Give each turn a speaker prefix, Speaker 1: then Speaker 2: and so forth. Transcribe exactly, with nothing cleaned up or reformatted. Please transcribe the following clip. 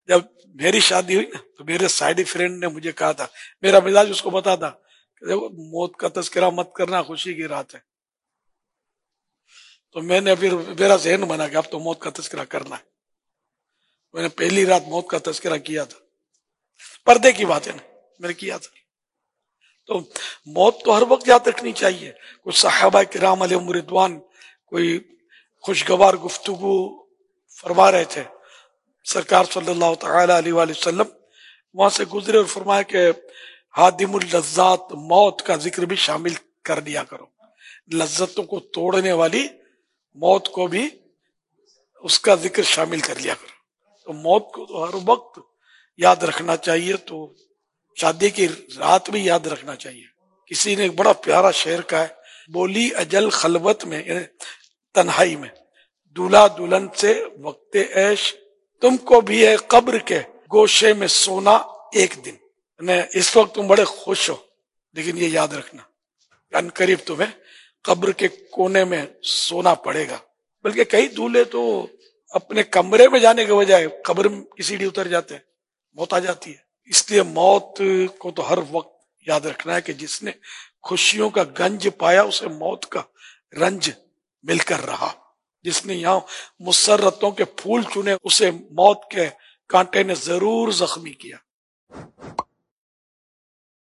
Speaker 1: جب میری شادی ہوئی نا تو میرے سائیڈ فرینڈ نے مجھے کہا تھا، میرا مزاج اس کو پتا تھا کہ دیکھو موت کا تذکرہ مت کرنا، خوشی کی رات ہے. تو میں نے پھر میرا ذہن بنا کہ اب تو موت کا تذکرہ کرنا ہے. میں نے پہلی رات موت کا تذکرہ کیا تھا، پردے کی بات ہے نا، میں نے کیا تھا. تو موت تو ہر وقت یاد رکھنی چاہیے. کچھ صحابہ کرام علیہم رضوان کوئی خوشگوار گفتگو فرما رہے تھے، سرکار صلی اللہ تعالی علیہ وآلہ وسلم وہاں سے گزرے اور فرمایا کہ ہادم اللذات، موت کا ذکر بھی شامل کر دیا کرو، لذتوں کو توڑنے والی موت کو بھی اس کا ذکر شامل کر لیا کرو. تو موت کو تو ہر وقت یاد رکھنا چاہیے. تو شادی کی رات بھی یاد رکھنا چاہیے. کسی نے ایک بڑا پیارا شعر کہا ہے، بولی اجل خلوت میں یعنی تنہائی میں، دولہا دلہن سے وقت عیش، تم کو بھی ہے قبر کے گوشے میں سونا ایک دن. یعنی اس وقت تم بڑے خوش ہو، لیکن یہ یاد رکھنا ان قریب تمہیں قبر کے کونے میں سونا پڑے گا. بلکہ کئی دولہے تو اپنے کمرے میں جانے کے بجائے قبر کی سیڑھی اتر جاتے ہیں، موت آ جاتی ہے. اس لیے موت کو تو ہر وقت یاد رکھنا ہے کہ جس نے خوشیوں کا گنج پایا اسے موت کا رنج مل کر رہا. جس نے یہاں مسرتوں کے پھول چنے اسے موت کے کانٹے نے ضرور زخمی کیا.